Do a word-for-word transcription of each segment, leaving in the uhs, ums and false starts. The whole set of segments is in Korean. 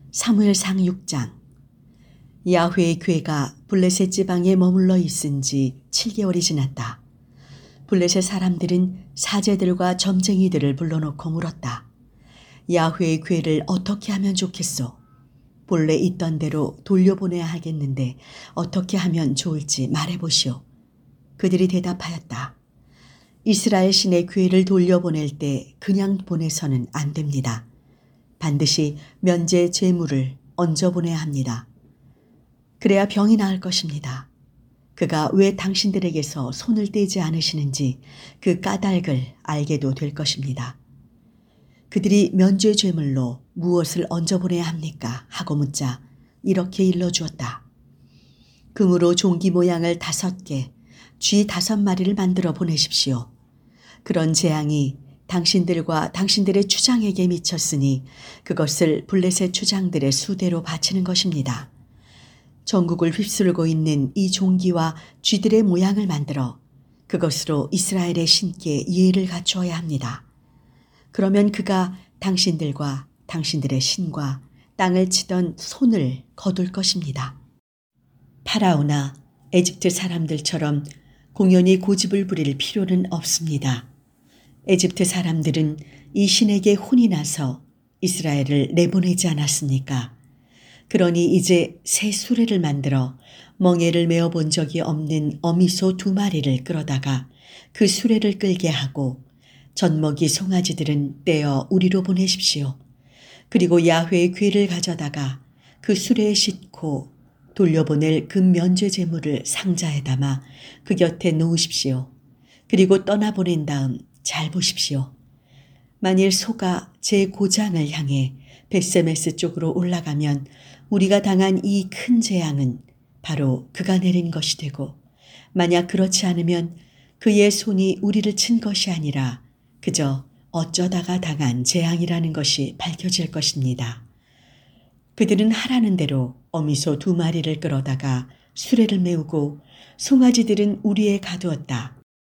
사무엘상 육 장. 야훼의 괴가 블레셋 지방에 머물러 있은 지 칠 개월이 지났다. 블레셋 사람들은 사제들과 점쟁이들을 불러놓고 물었다. 야훼의 괴를 어떻게 하면 좋겠소? 본래 있던 대로 돌려보내야 하겠는데 어떻게 하면 좋을지 말해보시오. 그들이 대답하였다. 이스라엘 신의 괴를 돌려보낼 때 그냥 보내서는 안 됩니다. 반드시 면제 제물을 얹어 보내야 합니다. 그래야 병이 나을 것입니다. 그가 왜 당신들에게서 손을 떼지 않으시는지 그 까닭을 알게도 될 것입니다. 그들이 면죄 제물로 무엇을 얹어 보내야 합니까? 하고 묻자 이렇게 일러주었다. 금으로 종기 모양을 다섯 개, 쥐 다섯 마리를 만들어 보내십시오. 그런 재앙이 당신들과 당신들의 추장에게 미쳤으니 그것을 블레셋 추장들의 수대로 바치는 것입니다. 전국을 휩쓸고 있는 이 종기와 쥐들의 모양을 만들어 그것으로 이스라엘의 신께 예를 갖추어야 합니다. 그러면 그가 당신들과 당신들의 신과 땅을 치던 손을 거둘 것입니다. 파라오나 에집트 사람들처럼 공연히 고집을 부릴 필요는 없습니다. 에집트 사람들은 이 신에게 혼이 나서 이스라엘을 내보내지 않았습니까? 그러니 이제 새 수레를 만들어 멍에를 메어 본 적이 없는 어미소 두 마리를 끌어다가 그 수레를 끌게 하고 젖먹이 송아지들은 떼어 우리로 보내십시오. 그리고 야훼의 괴를 가져다가 그 수레에 싣고 돌려보낼 그 면죄 제물을 상자에 담아 그 곁에 놓으십시오. 그리고 떠나보낸 다음 잘 보십시오. 만일 소가 제 고장을 향해 벳세메스 쪽으로 올라가면 우리가 당한 이 큰 재앙은 바로 그가 내린 것이 되고 만약 그렇지 않으면 그의 손이 우리를 친 것이 아니라 그저 어쩌다가 당한 재앙이라는 것이 밝혀질 것입니다. 그들은 하라는 대로 어미소 두 마리를 끌어다가 수레를 메우고 송아지들은 우리에 가두었다.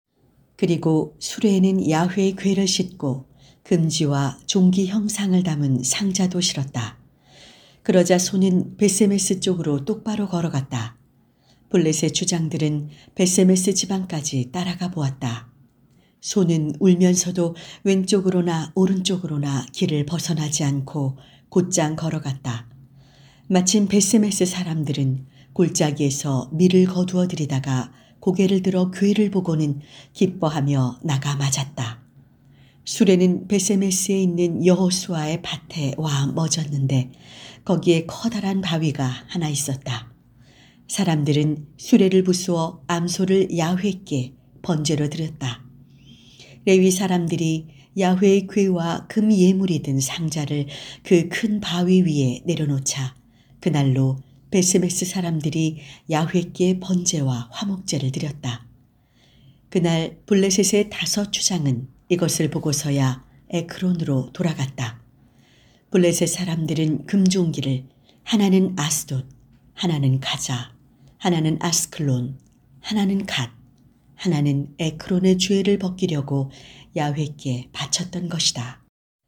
그리고 수레에는 야훼의 괴를 싣고 금지와 종기 형상을 담은 상자도 실었다. 그러자 소는 벳세메스 쪽으로 똑바로 걸어갔다. 블레셋 주장들은 벳세메스 지방까지 따라가 보았다. 소는 울면서도 왼쪽으로나 오른쪽으로나 길을 벗어나지 않고 곧장 걸어갔다. 마침 벳세메스 사람들은 골짜기에서 밀을 거두어 들이다가 고개를 들어 괴를 보고는 기뻐하며 나가 맞았다. 수레는 벳세메스에 있는 여호수아의 밭에 와 멎었는데 거기에 커다란 바위가 하나 있었다. 사람들은 수레를 부수어 암소를 야훼께 번제로 드렸다. 레위 사람들이 야훼의 괴와 금 예물이 든 상자를 그 큰 바위 위에 내려놓자 그날로 벳세메스 사람들이 야훼께 번제와 화목제를 드렸다. 그날 블레셋의 다섯 주장은 이것을 보고서야 에크론으로 돌아갔다. 블레셋 사람들은 금종기를 하나는 아스돗, 하나는 가자, 하나는 아스클론, 하나는 갓, 하나는 에크론의 죄를 벗기려고 야훼께 바쳤던 것이다.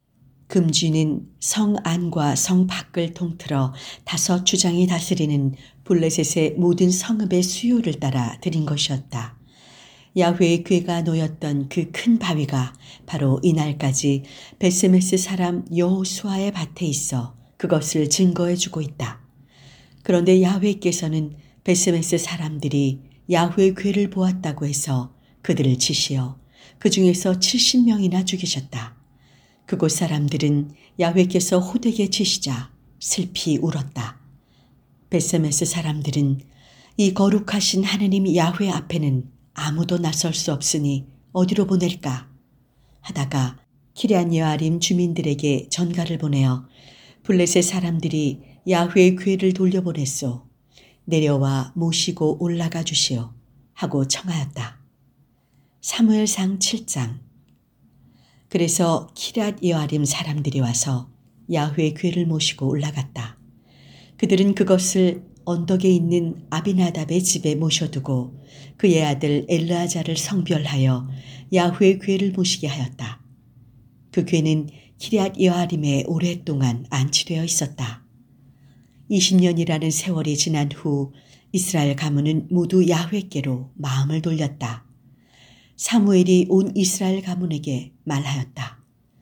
금쥐는 성 안과 성 밖을 통틀어 다섯 주장이 다스리는 블레셋의 모든 성읍의 수요를 따라 드린 것이었다. 야훼의 괴가 놓였던 그 큰 바위가 바로 이날까지 벳세메스 사람 여호수아의 밭에 있어 그것을 증거해 주고 있다. 그런데 야훼께서는 벳세메스 사람들이 야훼의 괴를 보았다고 해서 그들을 치시어 그 중에서 칠십 명이나 죽이셨다. 그곳 사람들은 야훼께서 호되게 치시자 슬피 울었다. 벳세메스 사람들은 이 거룩하신 하느님 야훼 앞에는 아무도 나설 수 없으니 어디로 보낼까 하다가 키럇 여아림 주민들에게 전가를 보내어 블레셋 사람들이 야훼의 괴를 돌려보냈소. 내려와 모시고 올라가 주시오 하고 청하였다. 사무엘상 칠 장. 그래서 키럇 여아림 사람들이 와서 야훼의 괴를 모시고 올라갔다. 그들은 그것을 언덕에 있는 아비나답의 집에 모셔두고 그의 아들 엘르아잘을 성별하여 야훼의 괴를 모시게 하였다. 그 괴는 키럇 여아림에 오랫동안 안치되어 있었다. 이십 년이라는 세월이 지난 후 이스라엘 가문은 모두 야훼께로 마음을 돌렸다. 사무엘이 온 이스라엘 가문에게 말하였다.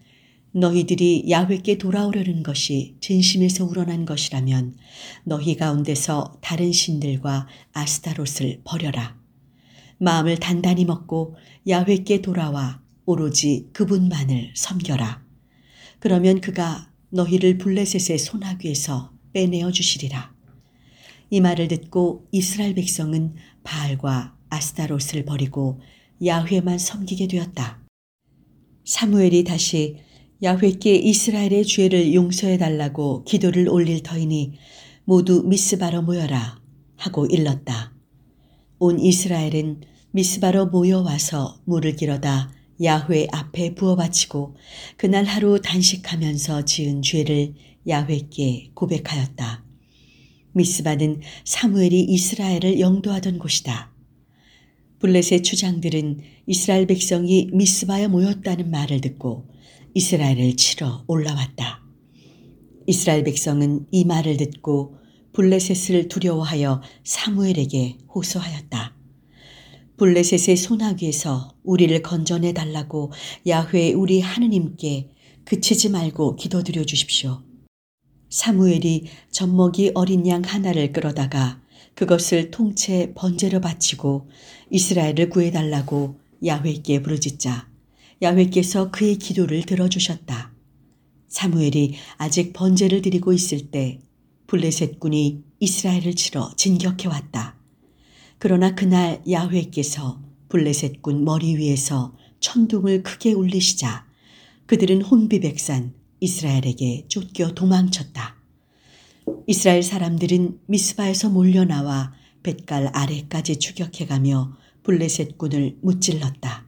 너희들이 야훼께 돌아오려는 것이 진심에서 우러난 것이라면 너희 가운데서 다른 신들과 아스타롯을 버려라. 마음을 단단히 먹고 야훼께 돌아와 오로지 그분만을 섬겨라. 그러면 그가 너희를 블레셋의 손아귀에서 빼내어 주시리라. 이 말을 듣고 이스라엘 백성은 바알과 아스타롯을 버리고 야훼만 섬기게 되었다. 사무엘이 다시 야훼께 이스라엘의 죄를 용서해 달라고 기도를 올릴 터이니 모두 미스바로 모여라 하고 일렀다. 온 이스라엘은 미스바로 모여와서 물을 길어다 야훼 앞에 부어 바치고 그날 하루 단식하면서 지은 죄를 야훼께 고백하였다. 미스바는 사무엘이 이스라엘을 영도하던 곳이다. 블레셋 추장들은 이스라엘 백성이 미스바에 모였다는 말을 듣고 이스라엘을 치러 올라왔다. 이스라엘 백성은 이 말을 듣고 블레셋을 두려워하여 사무엘에게 호소하였다. 블레셋의 손아귀에서 우리를 건져내 달라고 야훼 우리 하느님께 그치지 말고 기도드려 주십시오. 사무엘이 젖먹이 어린 양 하나를 끌어다가 그것을 통째 번제로 바치고 이스라엘을 구해달라고 야훼께 부르짖자 야훼께서 그의 기도를 들어주셨다. 사무엘이 아직 번제를 드리고 있을 때 블레셋 군이 이스라엘을 치러 진격해왔다. 그러나 그날 야훼께서 블레셋 군 머리 위에서 천둥을 크게 울리시자 그들은 혼비백산 이스라엘에게 쫓겨 도망쳤다. 이스라엘 사람들은 미스바에서 몰려나와 벳갈 아래까지 추격해가며 블레셋 군을 무찔렀다.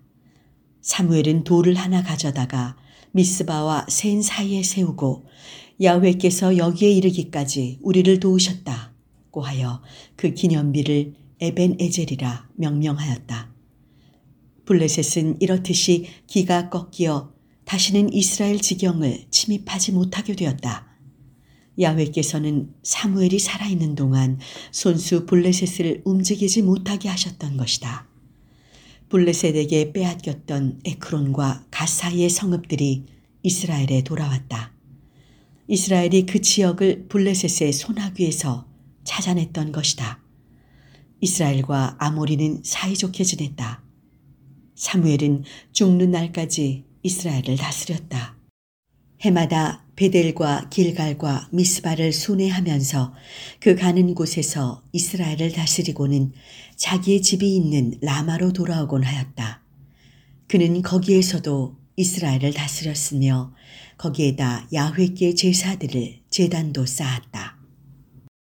사무엘은 돌을 하나 가져다가 미스바와 센 사이에 세우고 야훼께서 여기에 이르기까지 우리를 도우셨다고 하여 그 기념비를 에벤에젤이라 명명하였다. 블레셋은 이렇듯이 기가 꺾여 다시는 이스라엘 지경을 침입하지 못하게 되었다. 야훼께서는 사무엘이 살아있는 동안 손수 블레셋을 움직이지 못하게 하셨던 것이다. 블레셋에게 빼앗겼던 에크론과 갓 사이의 성읍들이 이스라엘에 돌아왔다. 이스라엘이 그 지역을 블레셋의 손아귀에서 찾아냈던 것이다. 이스라엘과 아모리는 사이좋게 지냈다. 사무엘은 죽는 날까지 이스라엘을 다스렸다. 해마다 베델과 길갈과 미스바를 순회하면서 그 가는 곳에서 이스라엘을 다스리고는 자기의 집이 있는 라마로 돌아오곤 하였다. 그는 거기에서도 이스라엘을 다스렸으며 거기에다 야훼께 제사들을 제단도 쌓았다.